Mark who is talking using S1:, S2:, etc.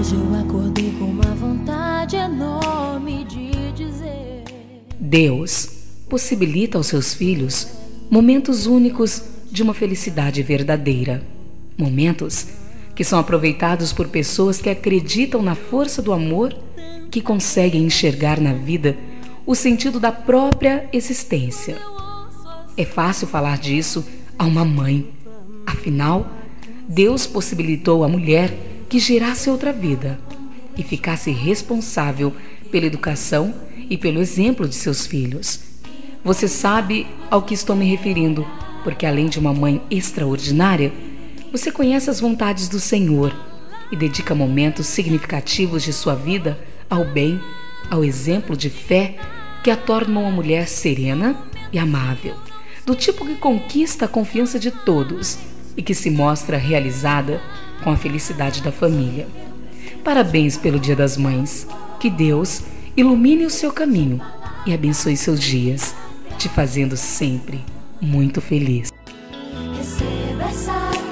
S1: Hoje eu acordei com uma vontade enorme de dizer:
S2: Deus possibilita aos seus filhos momentos únicos de uma felicidade verdadeira. Momentos que são aproveitados por pessoas que acreditam na força do amor, que conseguem enxergar na vida o sentido da própria existência. É fácil falar disso a uma mãe. Afinal, Deus possibilitou à mulher que gerasse outra vida e ficasse responsável pela educação e pelo exemplo de seus filhos. Você sabe ao que estou me referindo, porque além de uma mãe extraordinária, você conhece as vontades do Senhor e dedica momentos significativos de sua vida ao bem, ao exemplo de fé que a torna uma mulher serena e amável, do tipo que conquista a confiança de todos e que se mostra realizada com a felicidade da família. Parabéns pelo Dia das Mães. Que Deus ilumine o seu caminho e abençoe seus dias, te fazendo sempre muito feliz.
S1: receba essa